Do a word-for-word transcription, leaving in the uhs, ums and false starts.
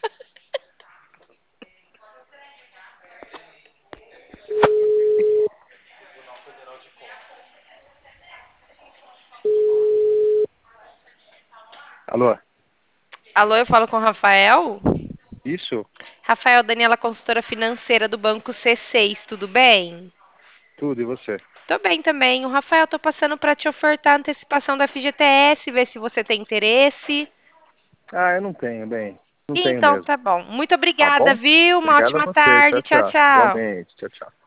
Alô? Alô, eu falo com o Rafael? Isso? Rafael, Daniela, consultora financeira do Banco C seis, tudo bem? Tudo, e você? Tô bem também. O Rafael, tô passando para te ofertar a antecipação da F G T S, ver se você tem interesse. Ah, eu não tenho, bem. Não tenho Então, mesmo. tá bom. Muito Tá obrigada, bom? viu? Uma Obrigado a ótima você. tarde. Tchau, Tchau, tchau. tchau. Igualmente. Tchau, tchau.